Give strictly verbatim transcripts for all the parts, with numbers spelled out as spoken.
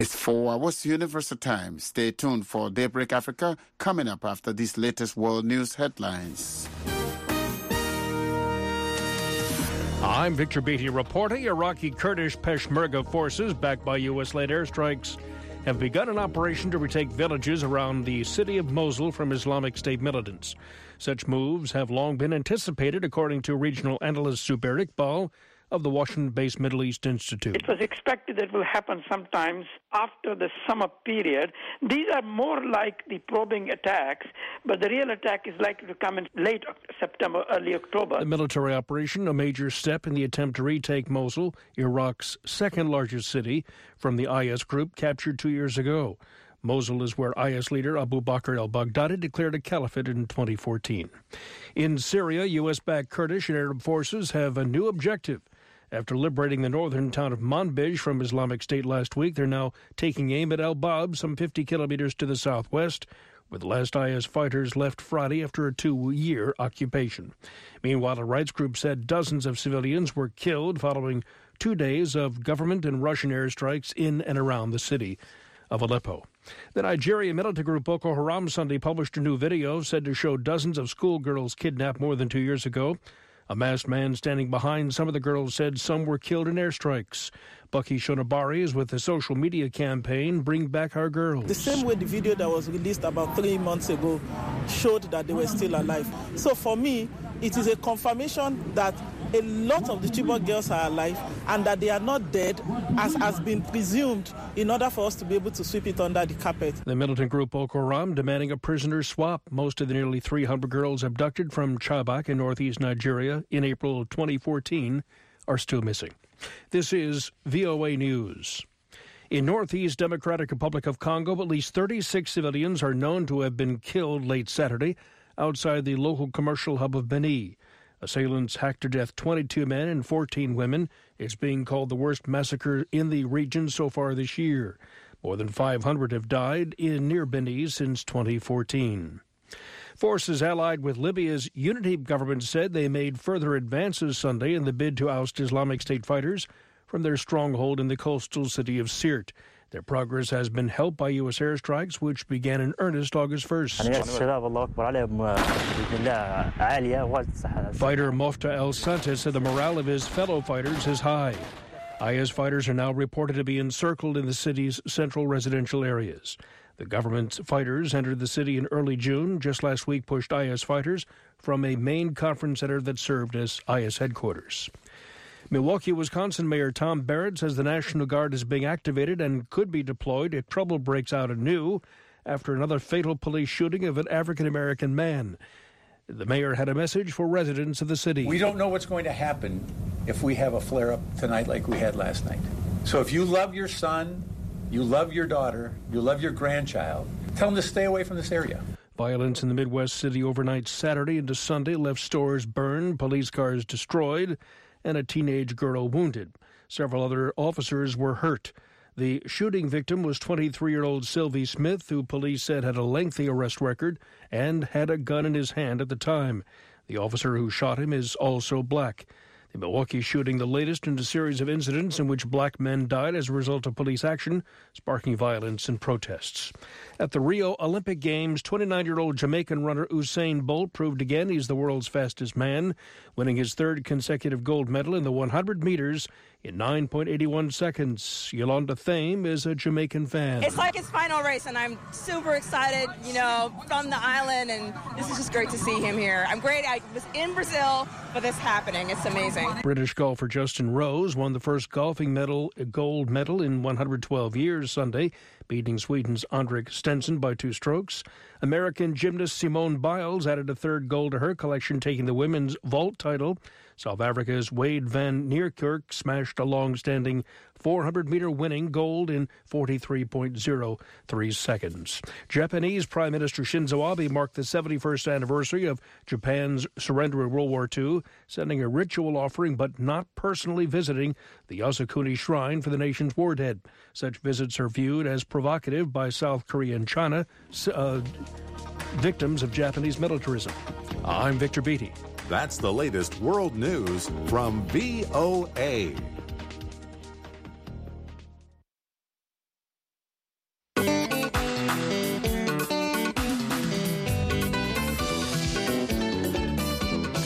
It's four hours Universal Time. Stay tuned for Daybreak Africa coming up after these latest world news headlines. I'm Victor Beatty reporting. Iraqi Kurdish Peshmerga forces, backed by U S-led airstrikes, have begun an operation to retake villages around the city of Mosul from Islamic State militants. Such moves have long been anticipated, according to regional analyst Zubair Iqbal of the Washington-based Middle East Institute. It was expected that it will happen sometimes after the summer period. These are more like the probing attacks, but the real attack is likely to come in late September, early October. The military operation, a major step in the attempt to retake Mosul, Iraq's second-largest city, from the I S group captured two years ago. Mosul is where I S leader Abu Bakr al-Baghdadi declared a caliphate in twenty fourteen. In Syria, U S-backed Kurdish and Arab forces have a new objective. After liberating the northern town of Manbij from Islamic State last week, they're now taking aim at Al-Bab, some fifty kilometers to the southwest, where the last I S fighters left Friday after a two-year occupation. Meanwhile, a rights group said dozens of civilians were killed following two days of government and Russian airstrikes in and around the city of Aleppo. The Nigerian militant group Boko Haram Sunday published a new video said to show dozens of schoolgirls kidnapped more than two years ago. A masked man standing behind some of the girls said some were killed in airstrikes. Bucky Shonabari is with the social media campaign Bring Back Our Girls. The same way the video that was released about three months ago showed that they were still alive. So for me, it is a confirmation that a lot of the Chibok girls are alive and that they are not dead, as has been presumed, in order for us to be able to sweep it under the carpet. The militant group Boko Haram demanding a prisoner swap. Most of the nearly three hundred girls abducted from Chibok in northeast Nigeria in April twenty fourteen are still missing. This is V O A News. In northeast Democratic Republic of Congo, at least thirty-six civilians are known to have been killed late Saturday outside the local commercial hub of Beni. Assailants hacked to death twenty-two men and fourteen women. It's being called the worst massacre in the region so far this year. More than five hundred have died in near Beni since twenty fourteen. Forces allied with Libya's unity government said they made further advances Sunday in the bid to oust Islamic State fighters from their stronghold in the coastal city of Sirte. Their progress has been helped by U S airstrikes, which began in earnest August first. Fighter Mofta El-Santa said the morale of his fellow fighters is high. I S fighters are now reported to be encircled in the city's central residential areas. The government's fighters entered the city in early June. Just last week pushed I S fighters from a main conference center that served as I S headquarters. Milwaukee, Wisconsin Mayor Tom Barrett says the National Guard is being activated and could be deployed if trouble breaks out anew after another fatal police shooting of an African-American man. The mayor had a message for residents of the city. We don't know what's going to happen if we have a flare-up tonight like we had last night. So if you love your son, you love your daughter, you love your grandchild, tell them to stay away from this area. Violence in the Midwest city overnight Saturday into Sunday left stores burned, police cars destroyed, and a teenage girl wounded. Several other officers were hurt. The shooting victim was twenty-three-year-old Sylvie Smith, who police said had a lengthy arrest record and had a gun in his hand at the time. The officer who shot him is also black. The Milwaukee shooting, the latest in a series of incidents in which black men died as a result of police action, sparking violence and protests. At the Rio Olympic Games, twenty-nine-year-old Jamaican runner Usain Bolt proved again he's the world's fastest man, winning his third consecutive gold medal in the one hundred meters in nine point eight one seconds. Yolanda Thame is a Jamaican fan. It's like his final race, and I'm super excited, you know, from the island, and this is just great to see him here. I'm great. I was in Brazil, but this happening. It's amazing. British golfer Justin Rose won the first golfing medal, gold medal in one hundred twelve years Sunday, beating Sweden's Andrik Stenson by two strokes. American gymnast Simone Biles added a third gold to her collection, taking the women's vault title. South Africa's Wade van Niekerk smashed a long-standing four hundred meter winning gold in forty-three point zero three seconds. Japanese Prime Minister Shinzo Abe marked the seventy-first anniversary of Japan's surrender in World War Two, sending a ritual offering but not personally visiting the Yasukuni Shrine for the nation's war dead. Such visits are viewed as provocative by South Korea and China, uh, victims of Japanese militarism. I'm Victor Beatty. That's the latest world news from V O A.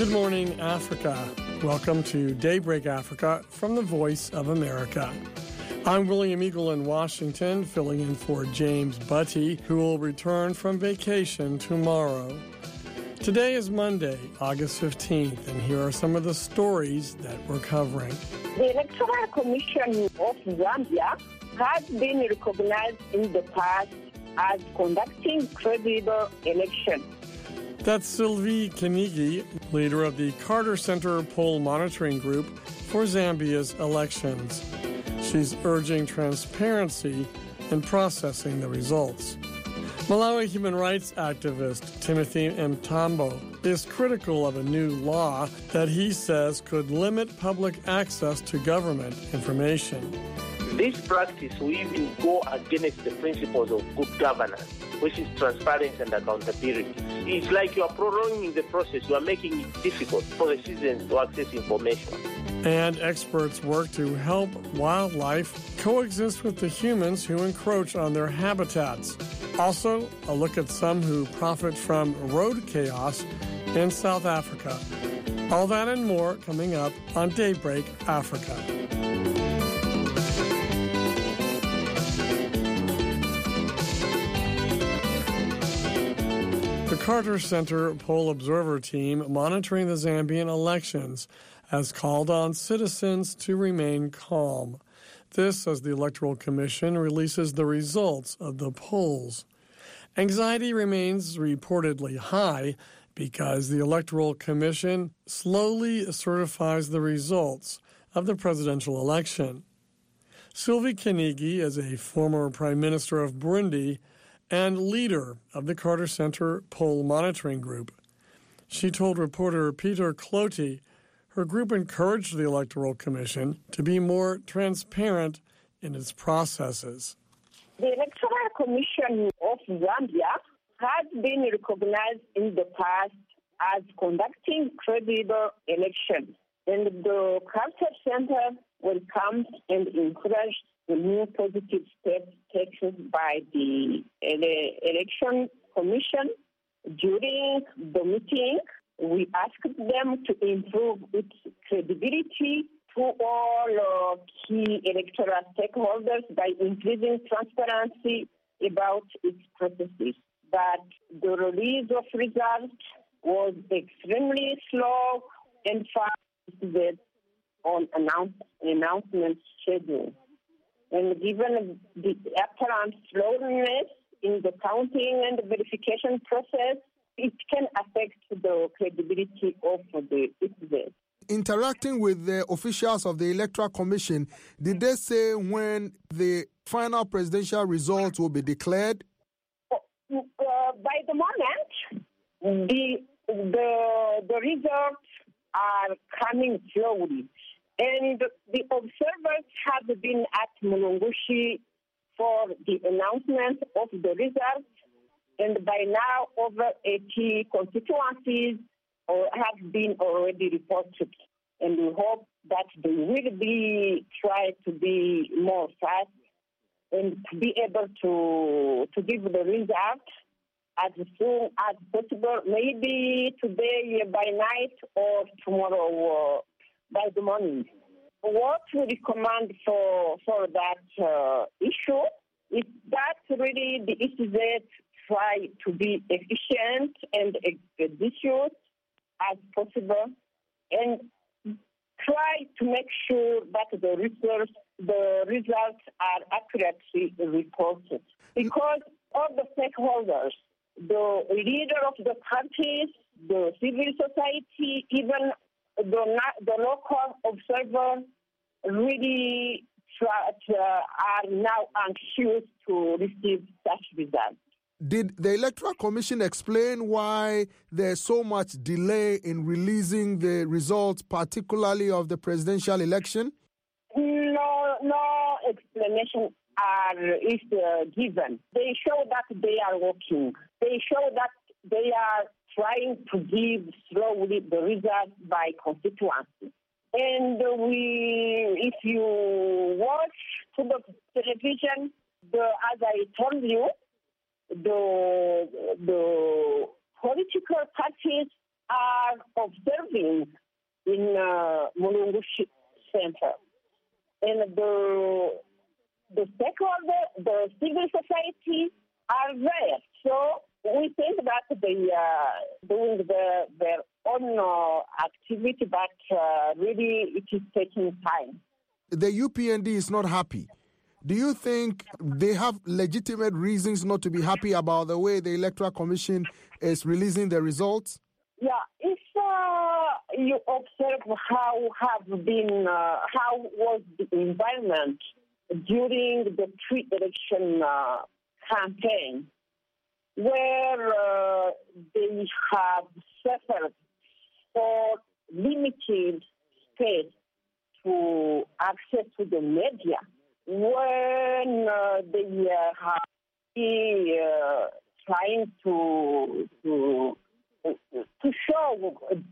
Good morning, Africa. Welcome to Daybreak Africa from the Voice of America. I'm William Eagle in Washington, filling in for James Butty, who will return from vacation tomorrow. Today is Monday, August fifteenth, and here are some of the stories that we're covering. The Electoral Commission of Zambia has been recognized in the past as conducting credible elections. That's Sylvie Kinigi, leader of the Carter Center Poll Monitoring Group for Zambia's elections. She's urging transparency in processing the results. Malawi human rights activist Timothy Mtambo is critical of a new law that he says could limit public access to government information. This practice will even go against the principles of good governance, which is transparency and accountability. It's like you are prolonging the process. You are making it difficult for the citizens to access information. And experts work to help wildlife coexist with the humans who encroach on their habitats. Also, a look at some who profit from road chaos in South Africa. All that and more coming up on Daybreak Africa. The Carter Center Poll Observer Team monitoring the Zambian elections has called on citizens to remain calm. This as the Electoral Commission releases the results of the polls. Anxiety remains reportedly high because the Electoral Commission slowly certifies the results of the presidential election. Sylvie Kinigi is a former Prime Minister of Burundi and leader of the Carter Center Poll Monitoring Group. She told reporter Peter Cloti her group encouraged the Electoral Commission to be more transparent in its processes. The Electoral Commission of Zambia has been recognized in the past as conducting credible elections, and the Carter Center welcomes and encourages the new positive steps taken by the Election Commission. During the meeting, we asked them to improve its credibility to all uh, key electoral stakeholders by increasing transparency about its processes. But the release of results was extremely slow and fast on announce, announcement schedule. And given the apparent slowness in the counting and verification process, it can affect the credibility of the citizens. Interacting with the officials of the Electoral Commission, did they say when the final presidential results will be declared? Uh, by the moment, the, the, the results are coming slowly. And the observers have been at Mulungushi for the announcement of the results. And by now, over eighty constituencies have been already reported. And we hope that they will be try to be more fast and to be able to to give the result as soon as possible, maybe today by night or tomorrow uh, by the morning. What we recommend for for that uh, issue is that really the E C Z try to be efficient and expeditious as possible and try to make sure that the results, the results are accurately reported. Because all the stakeholders, the leader of the parties, the civil society, even the, the local observer really try, uh, are now anxious to receive such results. Did the Electoral Commission explain why there's so much delay in releasing the results, particularly of the presidential election? No, no explanation are, is uh, given. They show that they are working. They show that they are trying to give slowly the results by constituency. And we, if you watch to the television, the, as I told you, the the political parties are observing in uh, Mulungu Center. And the, the stakeholders, the civil society are there. So we think that they are doing the, their own uh, activity, but uh, really it is taking time. The U P N D is not happy. Do you think they have legitimate reasons not to be happy about the way the Electoral Commission is releasing the results? Yeah, if uh, you observe how have been, uh, how was the environment during the pre-election uh, campaign, where uh, they have suffered for limited space to access to the media, when uh, they uh, have been uh, trying to to to show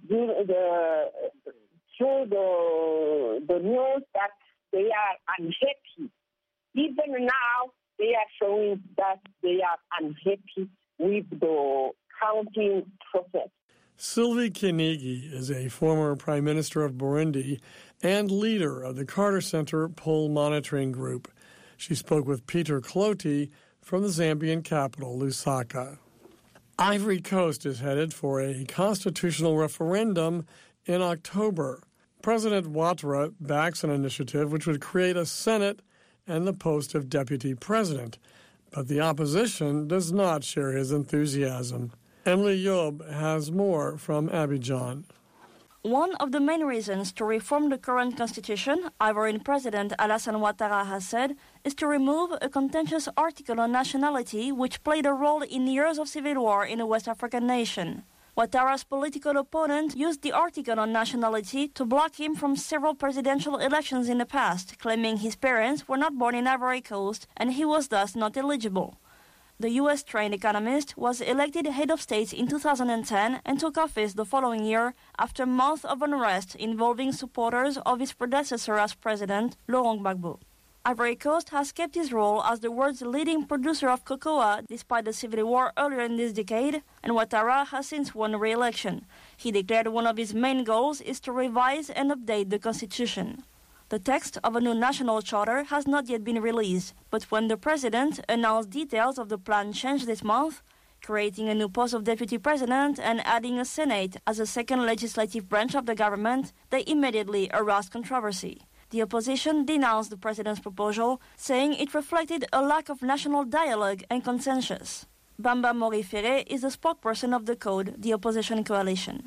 the through the the news that they are unhappy. Even now, they are showing that they are unhappy with the counting process. Sylvie Kinigi is a former Prime Minister of Burundi and leader of the Carter Center Poll Monitoring Group. She spoke with Peter Cloti from the Zambian capital, Lusaka. Ivory Coast is headed for a constitutional referendum in October. President Ouattara backs an initiative which would create a Senate and the post of deputy president, but the opposition does not share his enthusiasm. Emily Yob has more from Abidjan. One of the main reasons to reform the current constitution, Ivorian President Alassane Ouattara has said, is to remove a contentious article on nationality which played a role in years of civil war in a West African nation. Ouattara's political opponent used the article on nationality to block him from several presidential elections in the past, claiming his parents were not born in Ivory Coast and he was thus not eligible. The U S-trained economist was elected head of state in two thousand ten and took office the following year after months of unrest involving supporters of his predecessor as president, Laurent Gbagbo. Ivory Coast has kept his role as the world's leading producer of cocoa despite the civil war earlier in this decade, and Ouattara has since won re-election. He declared one of his main goals is to revise and update the constitution. The text of a new national charter has not yet been released, but when the president announced details of the plan changed this month, creating a new post of deputy president and adding a Senate as a second legislative branch of the government, they immediately aroused controversy. The opposition denounced the president's proposal, saying it reflected a lack of national dialogue and consensus. Bamba Morifere is the spokesperson of the Code, the opposition coalition.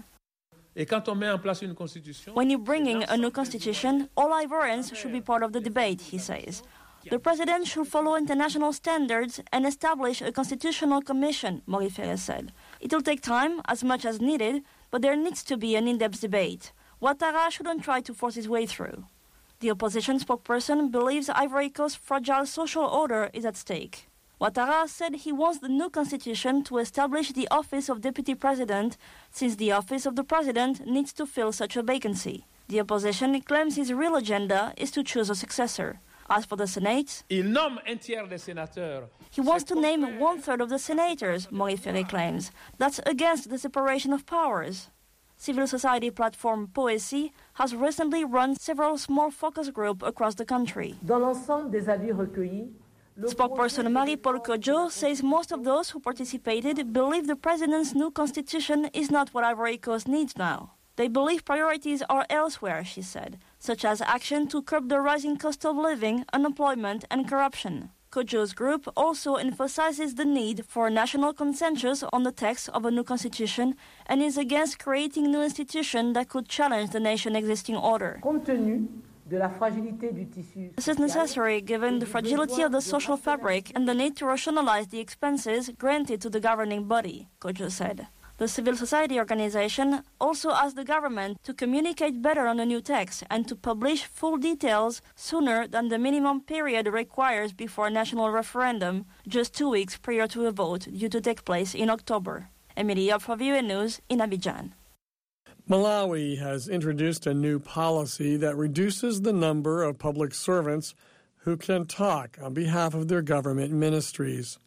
When you bring in a new constitution, all Ivorians should be part of the debate, he says. The president should follow international standards and establish a constitutional commission, Morifere said. It will take time, as much as needed, but there needs to be an in-depth debate. Ouattara shouldn't try to force his way through. The opposition spokesperson believes Ivory Coast's fragile social order is at stake. Ouattara said he wants the new constitution to establish the office of deputy president, since the office of the president needs to fill such a vacancy. The opposition claims his real agenda is to choose a successor. As for the Senate, he wants to name one-third of the senators, Morifere claims. That's against the separation of powers. Civil society platform Poesi has recently run several small focus groups across the country. Spokesperson Marie-Paul Kodjo says most of those who participated believe the president's new constitution is not what Ivory Coast needs now. They believe priorities are elsewhere, she said, such as action to curb the rising cost of living, unemployment, and corruption. Kodjo's group also emphasizes the need for a national consensus on the text of a new constitution and is against creating new institutions that could challenge the nation's existing order. This is necessary given the fragility of the social fabric and the need to rationalize the expenses granted to the governing body, Kodjo said. The civil society organization also asked the government to communicate better on the new text and to publish full details sooner than the minimum period requires before a national referendum, just two weeks prior to a vote due to take place in October. Emily Yob for V O A News in Abidjan. Malawi has introduced a new policy that reduces the number of public servants who can talk on behalf of their government ministries.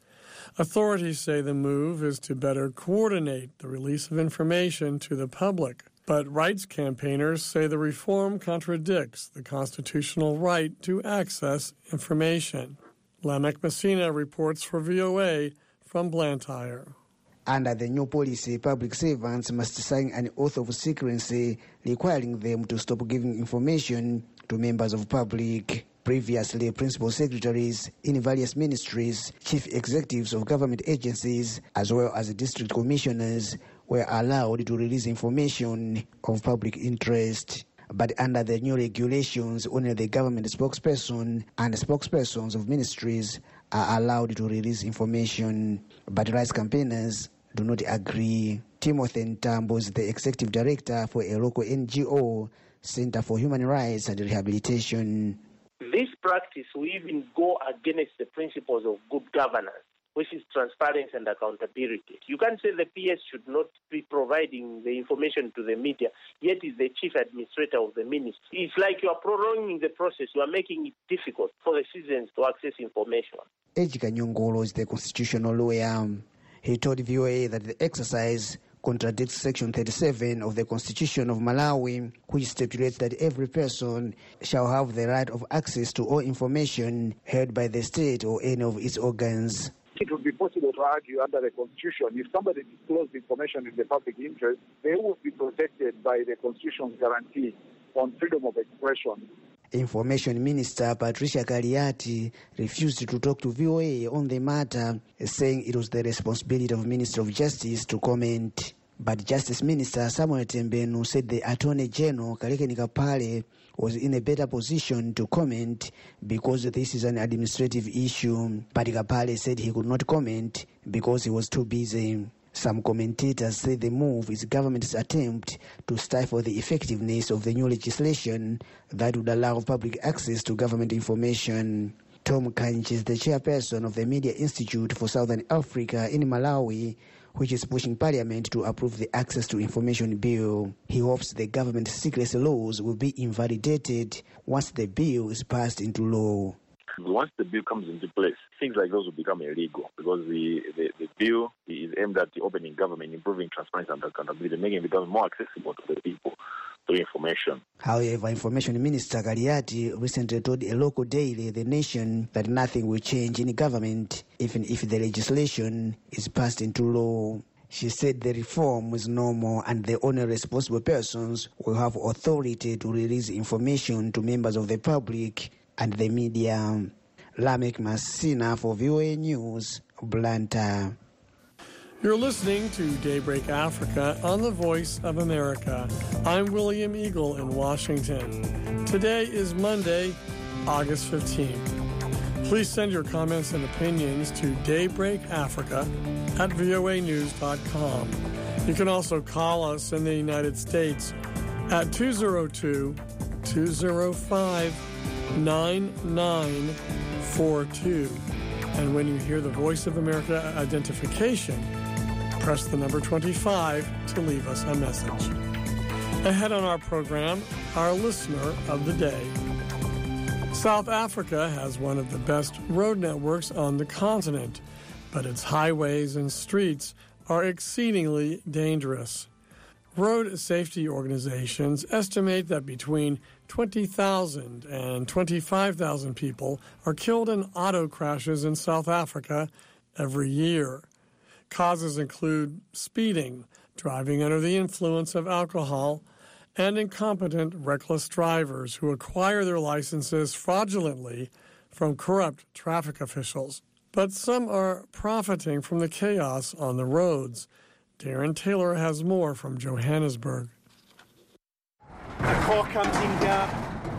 Authorities say the move is to better coordinate the release of information to the public. But rights campaigners say the reform contradicts the constitutional right to access information. Lamek Messina reports for V O A from Blantyre. Under the new policy, public servants must sign an oath of secrecy requiring them to stop giving information to members of public. Previously, principal secretaries in various ministries, chief executives of government agencies, as well as district commissioners were allowed to release information of public interest. But under the new regulations, only the government spokesperson and spokespersons of ministries are allowed to release information. But rights campaigners do not agree. Timothy Ntambo is the executive director for a local N G O, Center for Human Rights and Rehabilitation. This practice will even go against the principles of good governance, which is transparency and accountability. You can't say the P S should not be providing the information to the media, yet is the chief administrator of the ministry. It's like you are prolonging the process. You are making it difficult for the citizens to access information. Ejika Nyongolo is the constitutional lawyer. He told V O A that the exercise contradicts Section thirty-seven of the Constitution of Malawi, which stipulates that every person shall have the right of access to all information held by the state or any of its organs. It would be possible to argue under the Constitution, if somebody disclosed information in the public interest, they would be protected by the Constitution's guarantee on freedom of expression. Information Minister Patricia Kaliati refused to talk to V O A on the matter, saying it was the responsibility of Minister of Justice to comment. But Justice Minister Samuel Tembenu said the Attorney General Kalekeni Kapale was in a better position to comment because this is an administrative issue. But Kapale said he could not comment because he was too busy. Some commentators say the move is government's attempt to stifle the effectiveness of the new legislation that would allow public access to government information. Tom Kanchi is the chairperson of the Media Institute for Southern Africa in Malawi, which is pushing Parliament to approve the Access to Information Bill. He hopes the government secrecy laws will be invalidated once the bill is passed into law. Once the bill comes into place, things like those will become illegal because the, the, the bill is aimed at the opening government, improving transparency and accountability, making the government more accessible to the people through information. However, Information Minister Kaliati recently told a local daily, The Nation, that nothing will change in government even if the legislation is passed into law. She said the reform is normal and the only responsible persons will have authority to release information to members of the public and the media. Lamek Messina for V O A News, Blantyre. You're listening to Daybreak Africa on the Voice of America. I'm William Eagle in Washington. Today is Monday, August fifteenth. Please send your comments and opinions to Daybreak Africa at V O A news dot com. You can also call us in the United States at two oh two, two oh five, nine nine four two. And when you hear the Voice of America identification, press the number twenty-five to leave us a message. Ahead on our program, our listener of the day. South Africa has one of the best road networks on the continent, but its highways and streets are exceedingly dangerous. Road safety organizations estimate that between twenty thousand and twenty-five thousand people are killed in auto crashes in South Africa every year. Causes include speeding, driving under the influence of alcohol, and incompetent, reckless drivers who acquire their licenses fraudulently from corrupt traffic officials. But some are profiting from the chaos on the roads. Darren Taylor has more from Johannesburg. A car comes in here.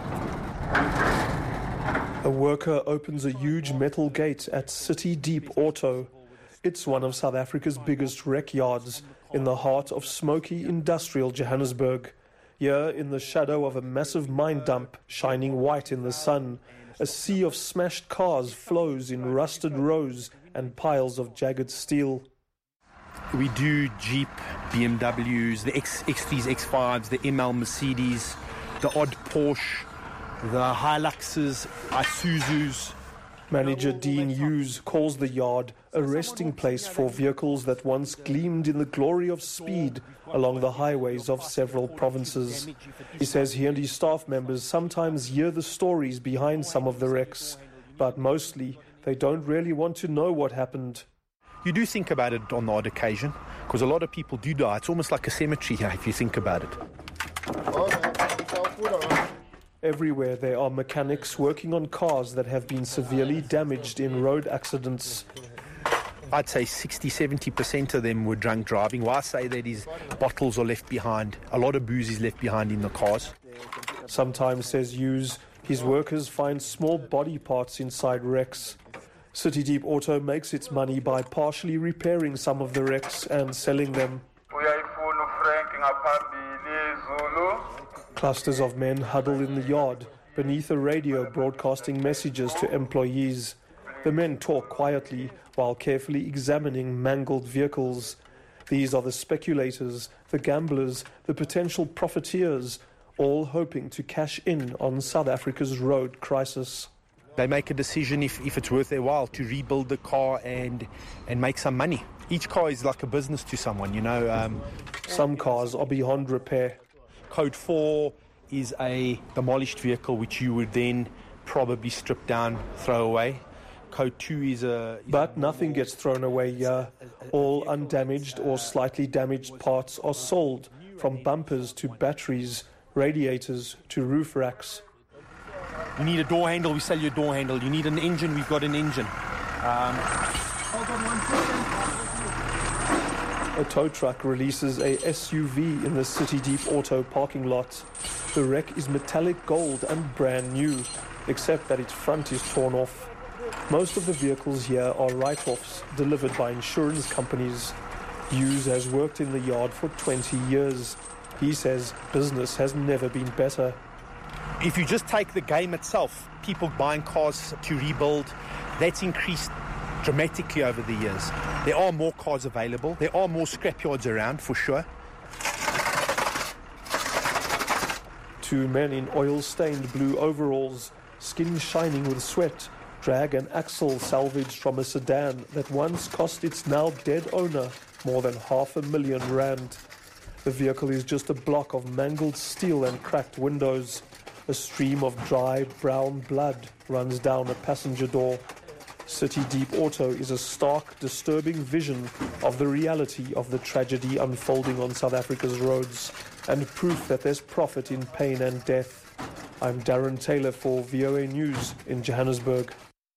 A worker opens a huge metal gate at City Deep Auto. It's one of South Africa's biggest wreck yards in the heart of smoky industrial Johannesburg. Here, in the shadow of a massive mine dump shining white in the sun, a sea of smashed cars flows in rusted rows and piles of jagged steel. We do Jeep, B M Ws, the X, X threes, X fives, the M L Mercedes, the odd Porsche, the Hiluxes, Isuzus. Manager Dean Hughes calls the yard a resting place for vehicles that once gleamed in the glory of speed along the highways of several provinces. He says he and his staff members sometimes hear the stories behind some of the wrecks, but mostly they don't really want to know what happened. You do think about it on the odd occasion, because a lot of people do die. It's almost like a cemetery here, if you think about it. Everywhere there are mechanics working on cars that have been severely damaged in road accidents. I'd say sixty to seventy percent of them were drunk driving. Why I say that is bottles are left behind. A lot of booze is left behind in the cars. Sometimes, says Hughes, his workers find small body parts inside wrecks. City Deep Auto makes its money by partially repairing some of the wrecks and selling them. Clusters of men huddle in the yard, beneath a radio broadcasting messages to employees. The men talk quietly while carefully examining mangled vehicles. These are the speculators, the gamblers, the potential profiteers, all hoping to cash in on South Africa's road crisis. They make a decision if, if it's worth their while to rebuild the car and, and make some money. Each car is like a business to someone, you know. Um, Some cars are beyond repair. Code four is a demolished vehicle which you would then probably strip down, throw away. Code two is a... But nothing gets thrown away here. All undamaged or slightly damaged parts are sold, from bumpers to batteries, radiators to roof racks. You need a door handle, we sell you a door handle. You need an engine, we've got an engine. Um, A tow truck releases a S U V in the City Deep Auto parking lot. The wreck is metallic gold and brand new, except that its front is torn off. Most of the vehicles here are write-offs delivered by insurance companies. Hughes has worked in the yard for twenty years. He says business has never been better. If you just take the game itself, people buying cars to rebuild, that's increased dramatically over the years. There are more cars available. There are more scrapyards around, for sure. Two men in oil-stained blue overalls, skin shining with sweat, drag an axle salvaged from a sedan that once cost its now dead owner more than half a million rand. The vehicle is just a block of mangled steel and cracked windows. A stream of dry brown blood runs down a passenger door. City Deep Auto is a stark, disturbing vision of the reality of the tragedy unfolding on South Africa's roads and proof that there's profit in pain and death. I'm Darren Taylor for V O A News in Johannesburg.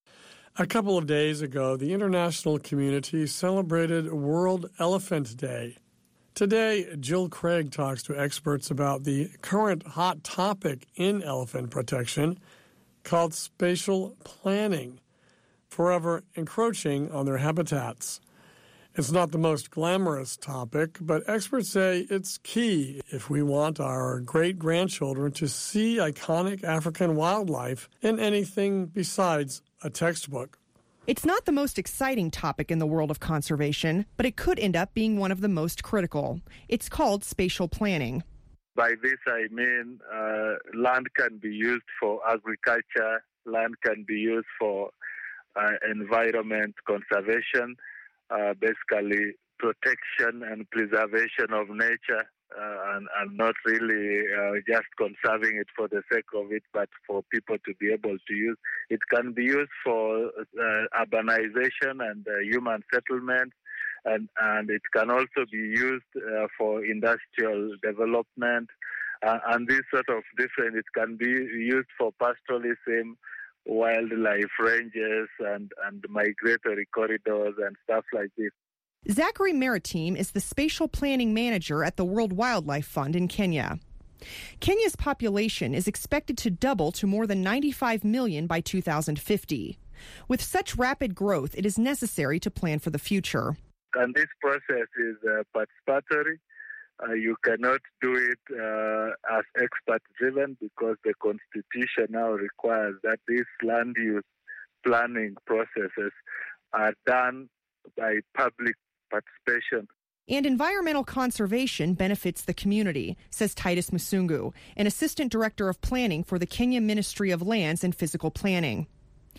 A couple of days ago, the international community celebrated World Elephant Day. Today, Jill Craig talks to experts about the current hot topic in elephant protection called spatial planning, forever encroaching on their habitats. It's not the most glamorous topic, but experts say it's key if we want our great-grandchildren to see iconic African wildlife in anything besides a textbook. It's not the most exciting topic in the world of conservation, but it could end up being one of the most critical. It's called spatial planning. By this I mean uh, land can be used for agriculture, land can be used for Uh, environment conservation, uh, basically protection and preservation of nature, uh, and, and not really uh, just conserving it for the sake of it, but for people to be able to use. It can be used for uh, urbanization and uh, human settlement, and, and it can also be used uh, for industrial development, uh, and this sort of different, it can be used for pastoralism, wildlife ranges and, and migratory corridors and stuff like this. Zachary Maritime is the spatial planning manager at the World Wildlife Fund in Kenya. Kenya's population is expected to double to more than ninety-five million by two thousand fifty. With such rapid growth, it is necessary to plan for the future. And this process is uh, participatory. Uh, you cannot do it uh, as expert-driven because the Constitution now requires that these land use planning processes are done by public participation. And environmental conservation benefits the community, says Titus Musungu, an assistant director of planning for the Kenya Ministry of Lands and Physical Planning.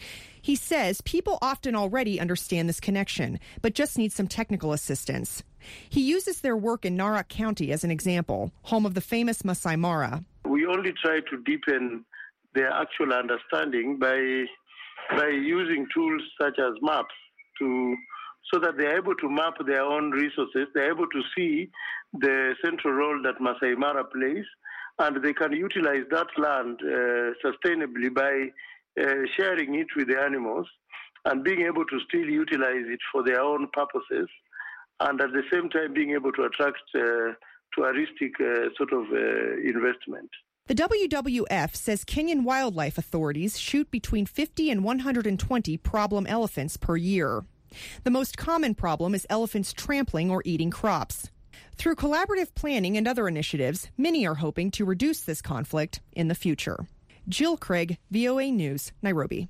He says people often already understand this connection, but just need some technical assistance. He uses their work in Narok County as an example, home of the famous Masai Mara. We only try to deepen their actual understanding by by using tools such as maps to so that they're able to map their own resources. They're able to see the central role that Masai Mara plays, and they can utilize that land uh, sustainably by uh, sharing it with the animals and being able to still utilize it for their own purposes, and at the same time being able to attract uh, touristic uh, sort of uh, investment. The W W F says Kenyan wildlife authorities shoot between fifty and one hundred twenty problem elephants per year. The most common problem is elephants trampling or eating crops. Through collaborative planning and other initiatives, many are hoping to reduce this conflict in the future. Jill Craig, V O A News, Nairobi.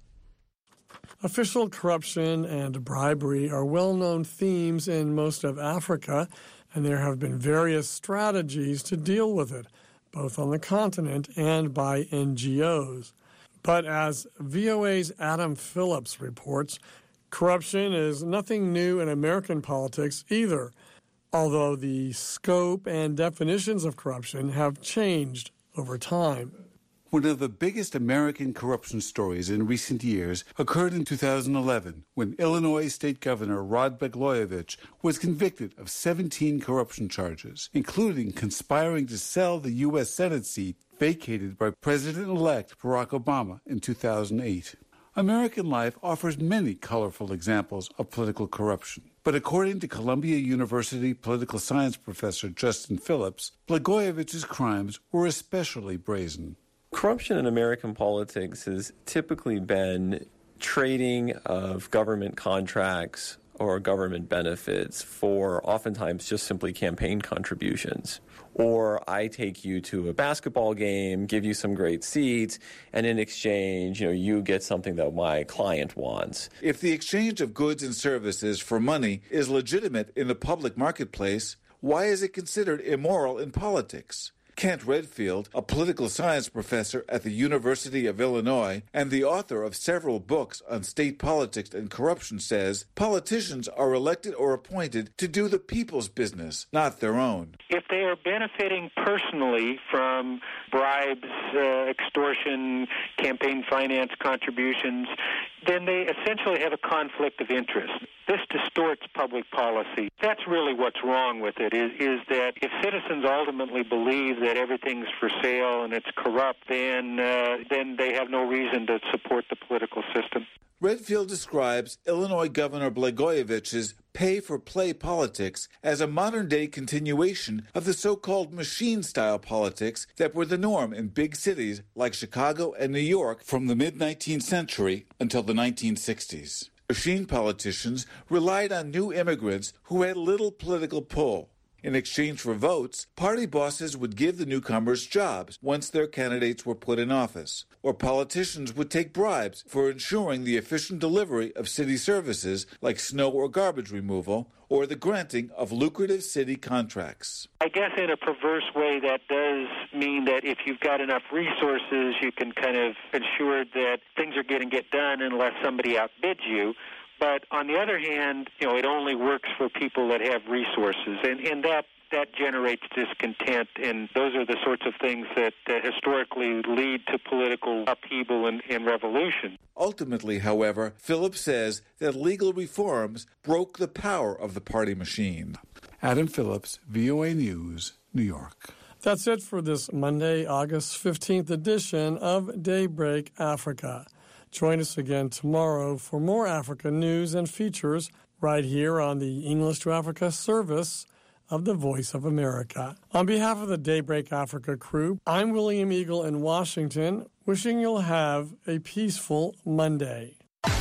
Official corruption and bribery are well-known themes in most of Africa, and there have been various strategies to deal with it, both on the continent and by N G Os. But as V O A's Adam Phillips reports, corruption is nothing new in American politics either, although the scope and definitions of corruption have changed over time. One of the biggest American corruption stories in recent years occurred in two thousand eleven when Illinois State Governor Rod Blagojevich was convicted of seventeen corruption charges, including conspiring to sell the U S Senate seat vacated by President-elect Barack Obama in two thousand eight. American life offers many colorful examples of political corruption. But according to Columbia University political science professor Justin Phillips, Blagojevich's crimes were especially brazen. Corruption in American politics has typically been trading of government contracts or government benefits for oftentimes just simply campaign contributions. Or I take you to a basketball game, give you some great seats, and in exchange, you know, you get something that my client wants. If the exchange of goods and services for money is legitimate in the public marketplace, why is it considered immoral in politics? Kent Redfield, a political science professor at the University of Illinois and the author of several books on state politics and corruption, says politicians are elected or appointed to do the people's business, not their own. If they are benefiting personally from bribes, uh, extortion, campaign finance contributions, then they essentially have a conflict of interest. This distorts public policy. That's really what's wrong with it, is, is that if citizens ultimately believe that everything's for sale and it's corrupt, then, uh, then they have no reason to support the political system. Redfield describes Illinois Governor Blagojevich's pay-for-play politics as a modern-day continuation of the so-called machine-style politics that were the norm in big cities like Chicago and New York from the mid-nineteenth century until the nineteen sixties. Machine politicians relied on new immigrants who had little political pull. In exchange for votes, party bosses would give the newcomers jobs once their candidates were put in office, or politicians would take bribes for ensuring the efficient delivery of city services like snow or garbage removal, or the granting of lucrative city contracts. I guess in a perverse way that does mean that if you've got enough resources, you can kind of ensure that things are going to get done unless somebody outbids you. But on the other hand, you know, it only works for people that have resources, and, and that, that generates discontent, and those are the sorts of things that, that historically lead to political upheaval and, and revolution. Ultimately, however, Phillips says that legal reforms broke the power of the party machine. Adam Phillips, V O A News, New York. That's it for this Monday, August fifteenth edition of Daybreak Africa. Join us again tomorrow for more Africa news and features right here on the English to Africa service of the Voice of America. On behalf of the Daybreak Africa crew, I'm William Eagle in Washington, wishing you'll have a peaceful Monday.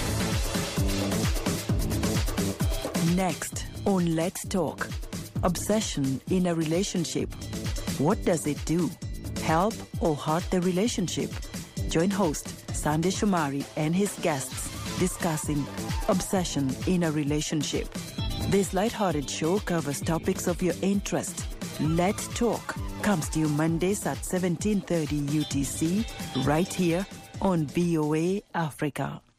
Next on Let's Talk, obsession in a relationship. What does it do? Help or hurt the relationship? Join host Sandy Shumari and his guests discussing obsession in a relationship. This lighthearted show covers topics of your interest. Let's Talk comes to you Mondays at seventeen thirty U T C right here on V O A Africa.